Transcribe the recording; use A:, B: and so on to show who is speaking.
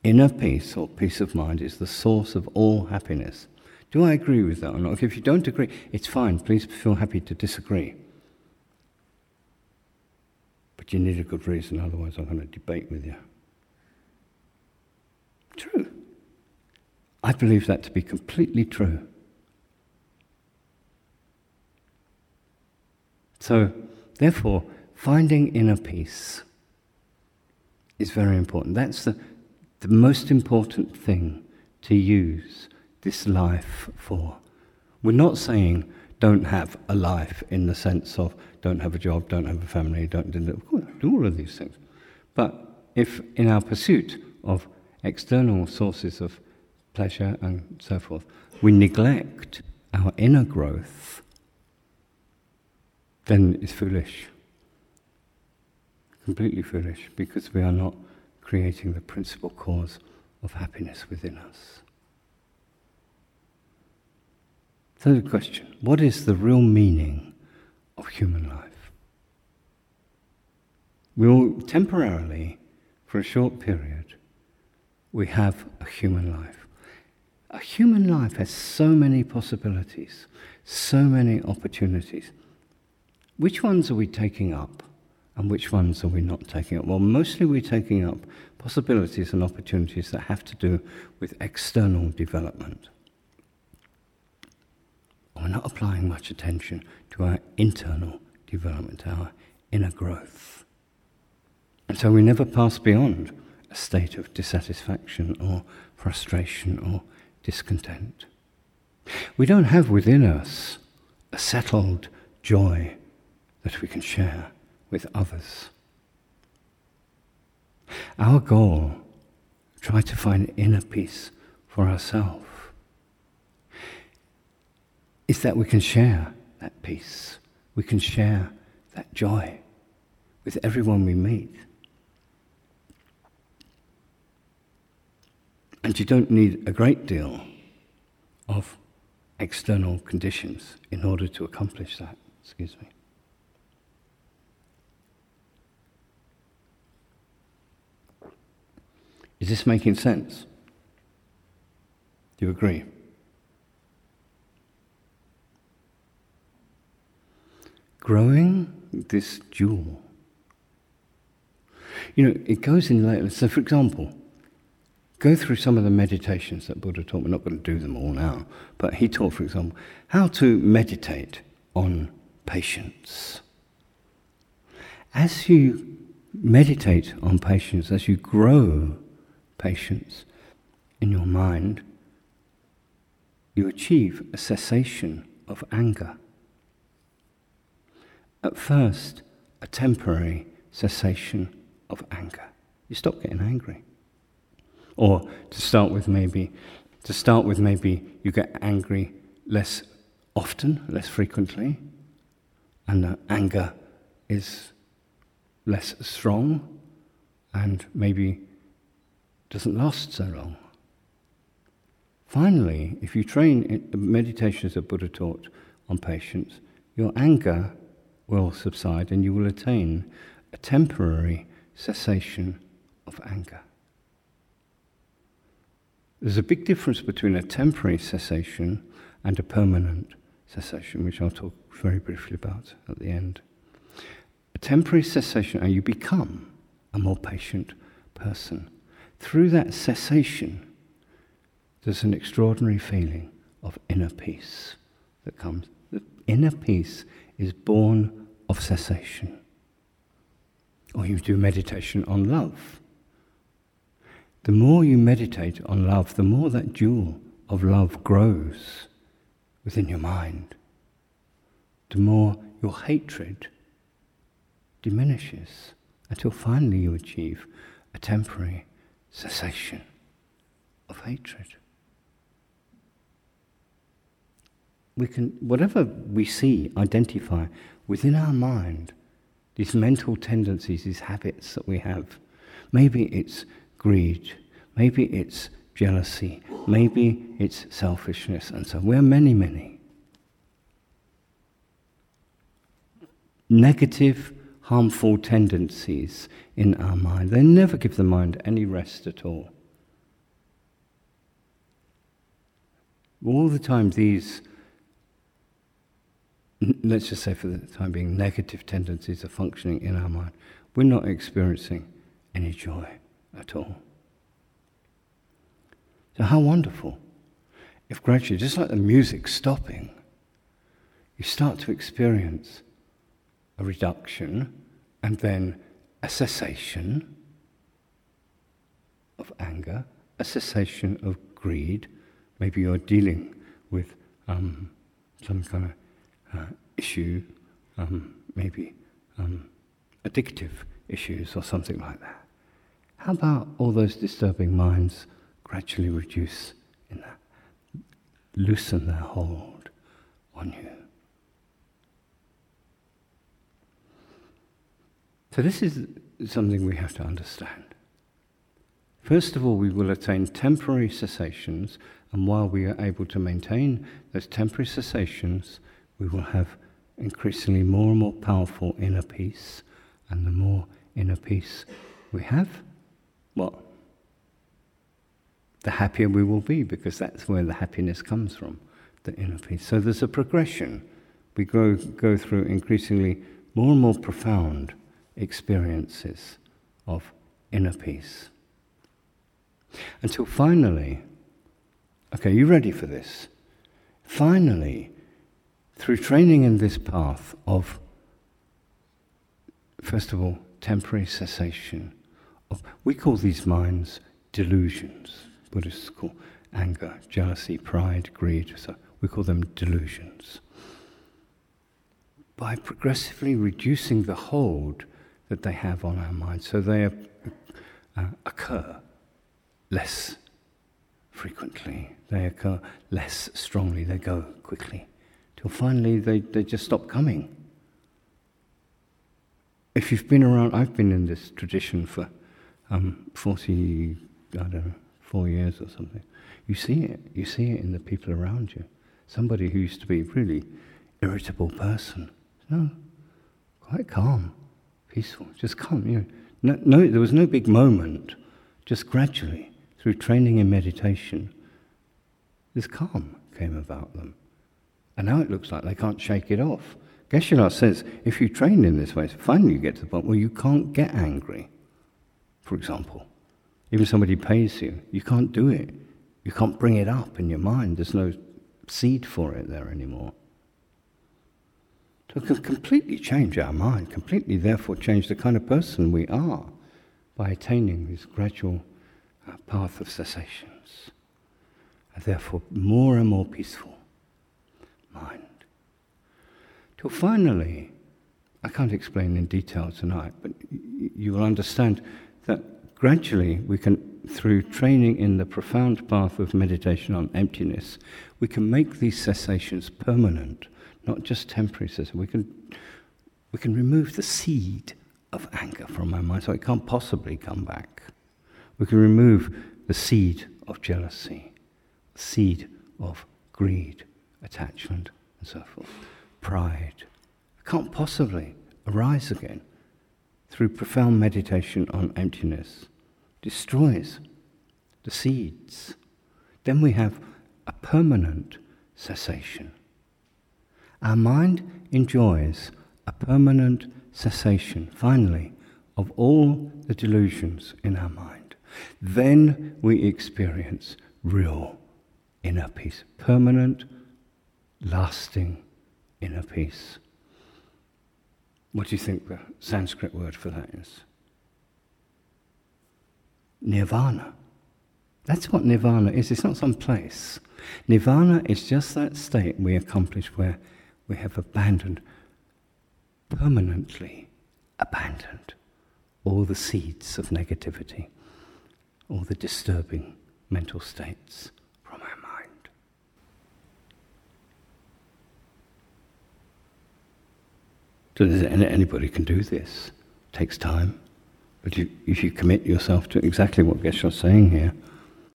A: inner peace or peace of mind is the source of all happiness. Do I agree with that or not? If you don't agree, it's fine. Please feel happy to disagree. But you need a good reason, otherwise I'm going to debate with you. True. I believe that to be completely true. So, therefore, finding inner peace is very important. That's the most important thing to use this life for. We're not saying don't have a life in the sense of don't have a job, don't have a family, don't do all of these things. But if in our pursuit of external sources of pleasure and so forth, we neglect our inner growth, then it's foolish. Completely foolish, because we are not creating the principal cause of happiness within us. So the question, what is the real meaning of human life? We all temporarily, for a short period, we have a human life. A human life has so many possibilities, so many opportunities. Which ones are we taking up and which ones are we not taking up? Well, mostly we're taking up possibilities and opportunities that have to do with external development. We're not applying much attention to our internal development, our inner growth. And so we never pass beyond a state of dissatisfaction or frustration or discontent. We don't have within us a settled joy that we can share with others. Our goal, try to find inner peace for ourselves, is that we can share that peace, we can share that joy with everyone we meet. And you don't need a great deal of external conditions in order to accomplish that. Excuse me. Is this making sense? Do you agree? Growing this jewel. You know, it goes in later. So, for example, go through some of the meditations that Buddha taught. We're not going to do them all now, but he taught, for example, how to meditate on patience. As you meditate on patience, as you grow patience in your mind, you achieve a cessation of anger. At first, a temporary cessation of anger. You stop getting angry. Or to start with maybe you get angry less often, less frequently, and the anger is less strong and maybe doesn't last so long. Finally, if you train in the meditations that Buddha taught on patience, your anger will subside and you will attain a temporary cessation of anger. There's a big difference between a temporary cessation and a permanent cessation, which I'll talk very briefly about at the end. A temporary cessation, and you become a more patient person. Through that cessation, there's an extraordinary feeling of inner peace that comes. The inner peace is born of cessation. Or you do meditation on love. The more you meditate on love, the more that jewel of love grows within your mind. The more your hatred diminishes until finally you achieve a temporary cessation of hatred. We can, whatever we see, identify within our mind, these mental tendencies, these habits that we have. Maybe it's greed, maybe it's jealousy, maybe it's selfishness, and so we're many, many. Negative, harmful tendencies in our mind. They never give the mind any rest at all. All the time these, let's just say for the time being, negative tendencies are functioning in our mind, we're not experiencing any joy at all. So how wonderful if gradually, just like the music stopping, you start to experience a reduction and then a cessation of anger, a cessation of greed. Maybe you're dealing with some kind of issue, maybe addictive issues or something like that. How about all those disturbing minds gradually reduce in that, loosen their hold on you? So this is something we have to understand. First of all, we will attain temporary cessations, and while we are able to maintain those temporary cessations, we will have increasingly more and more powerful inner peace, and the more inner peace we have, what? The happier we will be, because that's where the happiness comes from, the inner peace. So there's a progression. We go through increasingly more and more profound experiences of inner peace. Until finally, okay, you ready for this? Finally, through training in this path of, first of all, temporary cessation of, we call these minds delusions. Buddhists call anger, jealousy, pride, greed, so we call them delusions. By progressively reducing the hold that they have on our minds, so they occur less frequently, they occur less strongly, they go quickly, till finally they just stop coming. If you've been around, I've been in this tradition for 4 years or something. You see it in the people around you. Somebody who used to be a really irritable person, no, quite calm, peaceful, just calm. No, there was no big moment. Just gradually, through training in meditation, this calm came about them. And now it looks like they can't shake it off. Geshe-la says, if you train in this way, finally you get to the point where you can't get angry, for example. Even somebody pays you, you can't do it. You can't bring it up in your mind. There's no seed for it there anymore. So it can completely change our mind, completely therefore change the kind of person we are by attaining this gradual path of cessations. And therefore more and more peaceful mind. Till finally, I can't explain in detail tonight, but you will understand that gradually we can, through training in the profound path of meditation on emptiness, we can make these cessations permanent, not just temporary cessations. We can remove the seed of anger from our mind, so it can't possibly come back. We can remove the seed of jealousy, the seed of greed, attachment, and so forth. Pride. It can't possibly arise again. Through profound meditation on emptiness, destroys the seeds. Then we have a permanent cessation. Our mind enjoys a permanent cessation, finally, of all the delusions in our mind. Then we experience real inner peace, permanent, lasting inner peace. What do you think the Sanskrit word for that is? Nirvana. That's what nirvana is. It's not some place. Nirvana is just that state we accomplish where we have abandoned, permanently abandoned, all the seeds of negativity, all the disturbing mental states from our mind. So anybody can do this. It takes time. But if you commit yourself to exactly what Geshe-la's saying here,